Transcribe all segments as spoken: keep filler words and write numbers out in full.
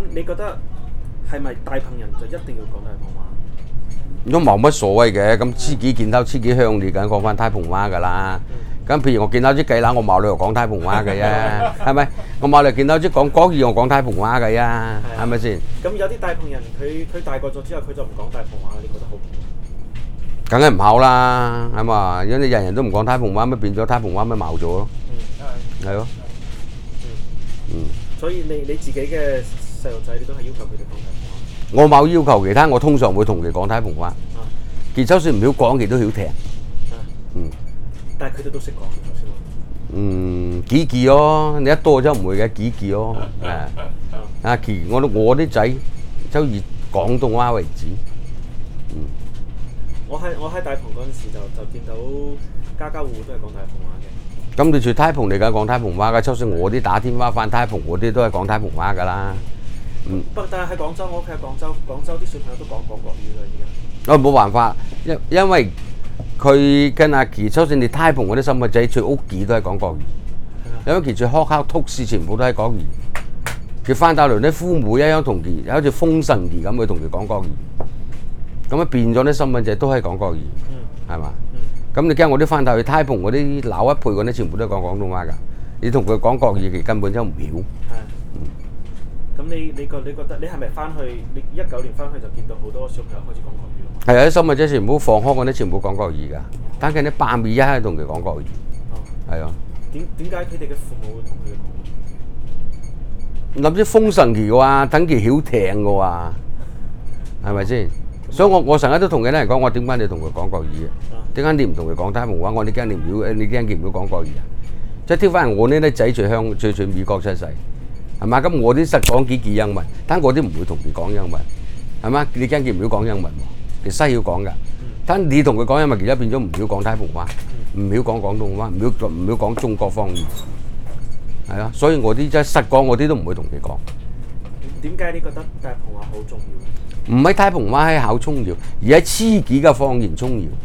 你覺得係咪大棚人就一定要講大棚話？ 都冇乜所謂嘅，咁黐幾見到黐幾鄉，你梗講翻太蓬話㗎啦。咁譬如我見到啲計乸，我冇理由講太蓬話嘅啫，係咪？我冇理由見到啲講國語，我講太蓬話嘅呀，係咪先？ 咁有啲大棚人，佢佢大個咗之後，佢就唔講大棚話，你覺得好唔好？ 梗係唔好啦，係嘛？如果你人人都唔講太蓬話，咪變咗太蓬話咪冇咗咯。嗯，係咯。嗯。 所以你你自己嘅細路仔，你都係要求佢哋講大棚話？ 我冇要求其他，我通常會同佢講太蓬話。佢就算唔曉講，佢都曉聽。嗯。 但係佢哋都識講，頭先話。 嗯，幾句咯，你一多就唔會嘅幾句咯。誒，啊，其我我啲仔就以廣東話為主。嗯。 我喺我喺大棚嗰陣時就就見到家家戶戶都係講大棚話嘅。 咁你住太棚你梗係講太棚話㗎，就算我啲打天花翻太棚嗰啲都係講太棚話㗎啦。 嗯。不過但係喺廣州，我屋企喺廣州，廣州啲小朋友都講講國語啦，而家。 哦，冇辦法，因因為佢跟阿琪，就算你太棚嗰啲細蚊仔，佢屋企都係講國語，因為佢住學校通事全部都係講語。佢翻到嚟啲父母一樣同佢，好似風神兒咁去同佢講國語。咁啊變咗啲細蚊仔都係講國語，係嘛？咁你驚我啲翻到去太棚嗰啲老一輩嗰啲，全部都係講廣東話㗎。你同佢講國語，佢根本就唔曉。 咁你你覺你覺得你係咪翻去？你一九年翻去就見到好多小朋友開始講國語咯？ 係啊，啲細蚊仔全部放學嗰啲全部講國語㗎，但係啲爸咪一係同佢講國語。哦，係啊。 點點解佢哋嘅父母會同佢哋講？ 諗住風神兒嘅話，等佢曉聽嘅話，係咪先？所以我我成日都同佢啲人講，我點解你同佢講國語啊？點解你唔同佢講太蓬話？我你驚你唔曉，你驚佢唔曉講國語啊？即係挑翻我呢啲仔最香最最美國出世。係嘛？咁我啲實講幾句英文，但我啲唔會同佢講英文，係嘛？你驚佢唔曉講英文喎？其實西曉講㗎，但你同佢講英文，而家變咗唔曉講太蓬話，唔曉講廣東話，唔曉唔曉講中國方言，係啊！所以我啲真係實講，我啲都唔會同佢講。 點解你覺得大棚話好重要？ 唔係太蓬話係好重要，而係黐幾嘅方言重要，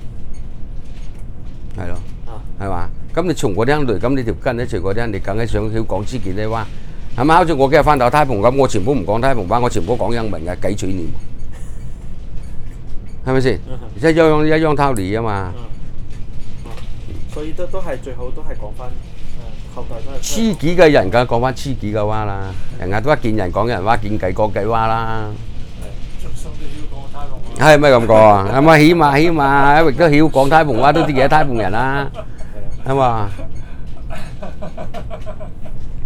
係咯，係嘛？咁你從嗰啲嚟，咁你條根咧，隨嗰啲，你梗係想曉講黐幾啲話。係咪？好似我今日翻到太棚咁，我全部唔講太棚話，我全部講英文嘅，計取念，係咪先？一樣一樣道理啊嘛。 所以都都係最好都係講翻誒後代都係。 黐幾嘅人梗係講翻黐幾嘅話啦，人家都一見人講人話，見計講計話啦。係咪咁講啊？係咪起碼起碼一域都曉講太棚話，都啲嘢太棚人啦，係嘛？